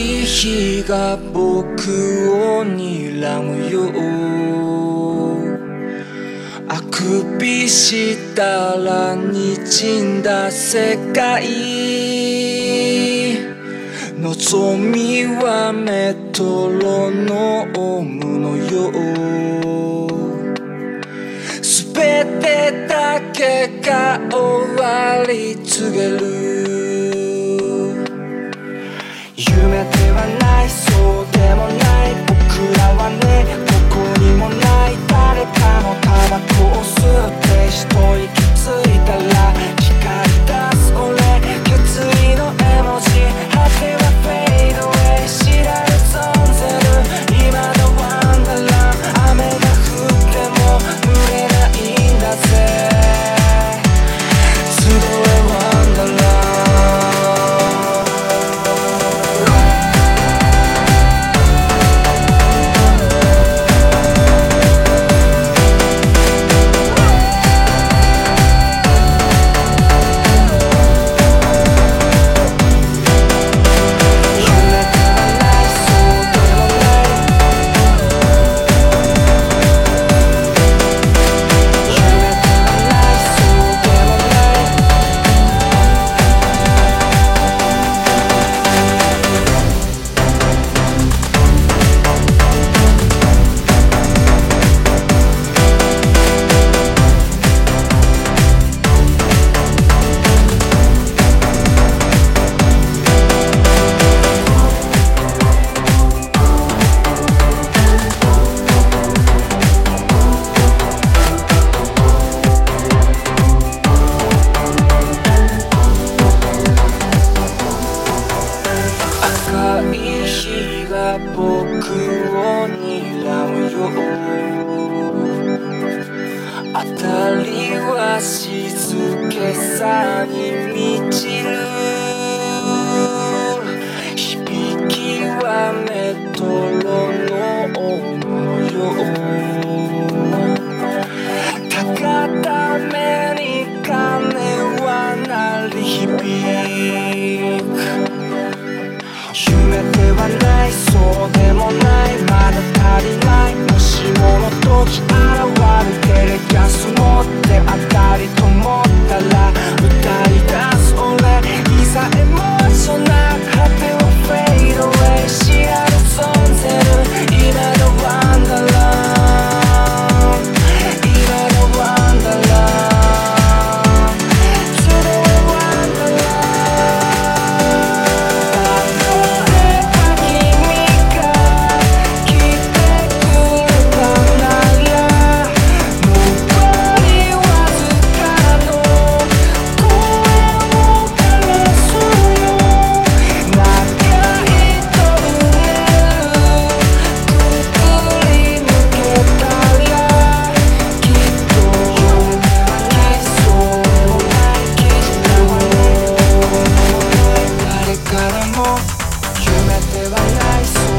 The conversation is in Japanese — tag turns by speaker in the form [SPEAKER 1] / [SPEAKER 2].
[SPEAKER 1] い日が僕を睨むよ。あくびしたら滲んだ世界、望みはメトロノームのよう。すべてだけが終わり告げる。夢ではない、そうでもない、僕らはね、どこにもない。誰かのタバコを吸って一息ついたら光り出す俺、決意の絵文字、果てはフェードウェイ、知られ存ぜる今のワンダーラン。雨が降っても濡れないんだぜ、集えワンダーラン。僕を睨むよ。辺りは静けさに満ちる。響きはメトロノームよ。高ために鐘は鳴り響く。夢ではない、そうでもない、まだ足りない。もしもの時現るテレキャス持って当たりと思ったら歌い出す俺、いざエモーショナル、果てはフェードウェイ、知らぬ存ぜる今のワンダーラン。今のワンダーラン、それはワンダーラン。夢ではない、そう